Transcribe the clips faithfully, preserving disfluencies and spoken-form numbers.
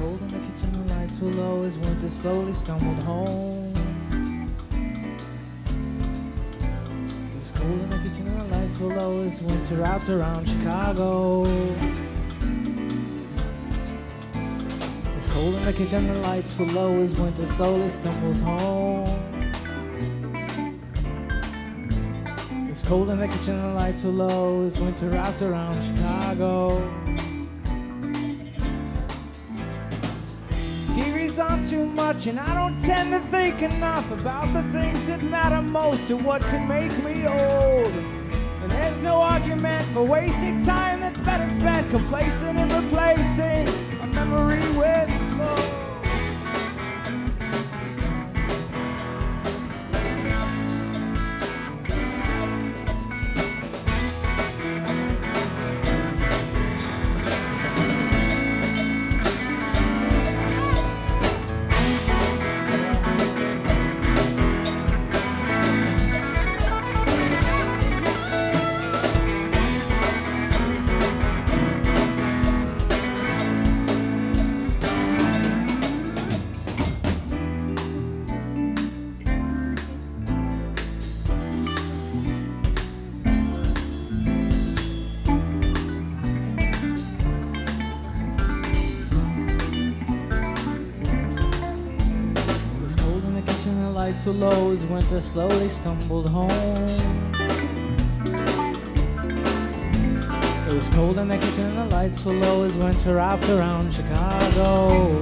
cold in the kitchen, the lights were low as winter slowly stumbled home. It was cold in the kitchen and the lights were low as winter wrapped around Chicago. It was cold in the kitchen and the lights were low as winter slowly stumbles home. It was cold in the kitchen and the lights were low as winter wrapped around Chicago. T V's on too much and I don't tend to think enough about the things that matter most and what could make me old. And there's no argument for wasting time that's better spent complacent and replacing a memory with smoke. Lights were low as winter slowly stumbled home. It was cold in the kitchen and the lights were low as winter wrapped around Chicago.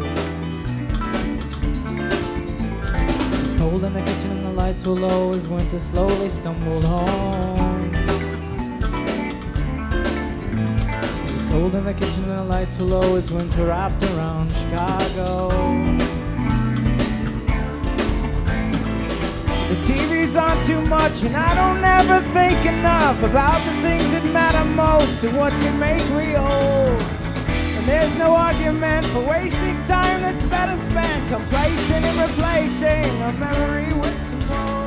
It was cold in the kitchen and the lights were low as winter slowly stumbled home. It was cold in the kitchen and the lights were low as winter wrapped around Chicago. The T V's on too much and I don't ever think enough about the things that matter most and what can make me old. And there's no argument for wasting time that's better spent complacent and replacing a memory with some more.